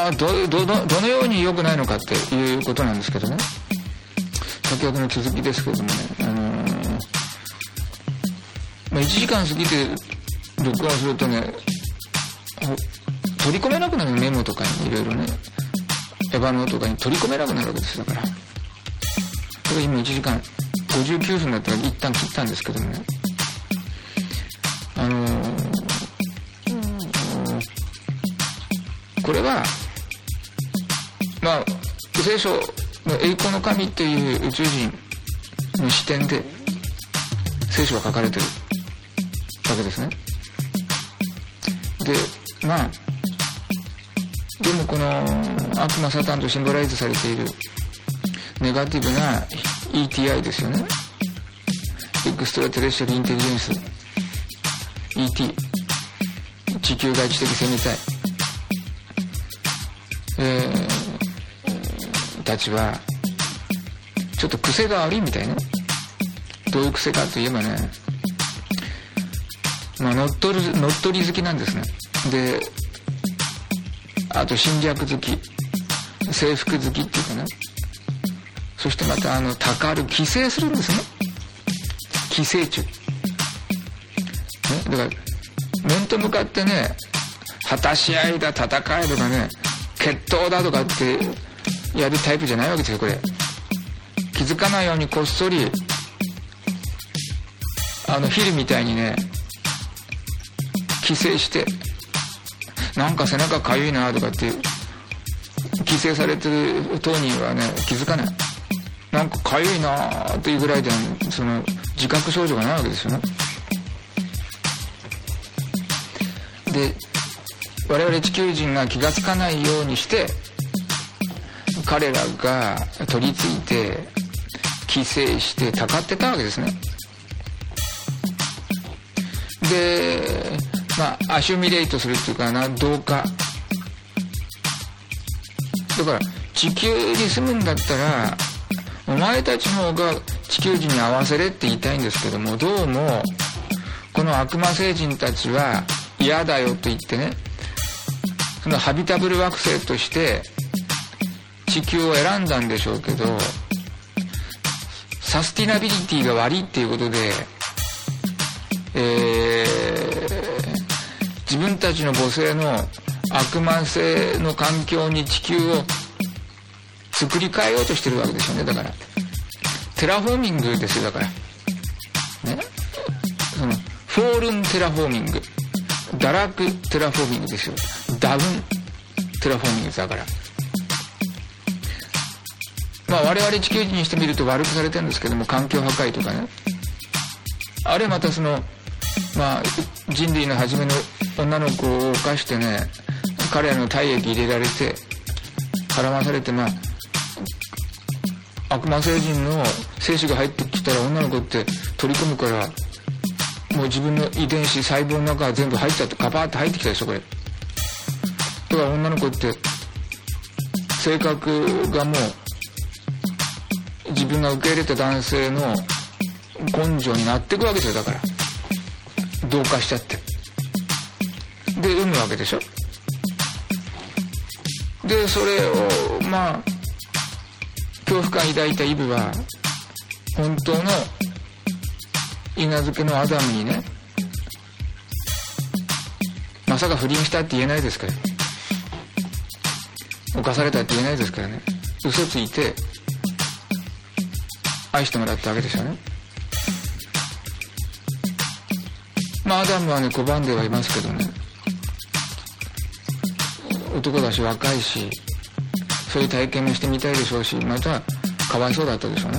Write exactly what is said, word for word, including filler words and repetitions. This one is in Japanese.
はどどどどのように良くないのかっていうことなんですけどね、先ほどの続きですけどもね、あのーまあ、いちじかん過ぎて録音するとね、取り込めなくなる、メモとかにいろいろね、エヴァノとかに取り込めなくなるわけです。だからだから今いちじかんごじゅうきゅうふんだったら一旦切ったんですけどもね、あのー、これはまあ聖書の栄光の神っていう宇宙人の視点で聖書が書かれてるわけですね。でまあでもこの悪魔サタンとシンボライズされているネガティブな イーティーアイ ですよね。エクストラテレスシャルインテリジェンス イーティー 地球外知的生命体、えー、たちはちょっと癖が悪いみたいね。どういう癖かといえばね、まあ乗っ取る乗っ取り好きなんですね。であと侵略好き、征服好きっていうかね、そしてまたあのたかる寄生するんですね。寄生虫、ね、だから面と向かってね、果たし合いだ、戦いとかね、決闘だとかってやるタイプじゃないわけですよ。これ気づかないようにこっそりあのヒルみたいにね寄生して、なんか背中かゆいなとかって寄生されてる当人はね気づかない。なんかかゆいなというぐらいでその自覚症状がないわけですよね。で我々地球人が気がつかないようにして彼らが取り付いて寄生してたかってたわけですね。でまあアシュミレートするっていうかな、同化だから地球に住むんだったらお前たちの方が地球人に合わせれって言いたいんですけども、どうもこの悪魔星人たちは嫌だよと言ってね、そのハビタブル惑星として地球を選んだんでしょうけど、サスティナビリティが悪いっていうことで、えー、自分たちの母星の悪魔星の環境に地球を作り変えようとしてるわけですよね。だからテラフォーミングですよ。だからね、そのフォールンテラフォーミング、堕落テラフォーミングですよ。ダウンテラフォーミングだから、まあ我々地球人にしてみると悪くされてるんですけども、環境破壊とかね、あるいはまたそのまあ人類の初めの女の子を犯してね、彼らの体液入れられて絡まされて、まあ悪魔星人の精子が入ってきたら女の子って取り込むから、もう自分の遺伝子細胞の中は全部入っちゃって、カパーって入ってきたでしょこれ。だから女の子って性格がもう自分が受け入れた男性の根性になっていくわけですよ。だから同化しちゃってで産むわけでしょ。でそれをまあ恐怖感抱いたイブは本当の稲漬けのアダムにね、まさか不倫したって言えないですから、犯されたって言えないですからね、嘘ついて愛してもらったわけですよね。まあアダムはね拒んではいますけどね、男だし若いしそういう体験もしてみたいでしょうし、またかわいそうだったでしょうね。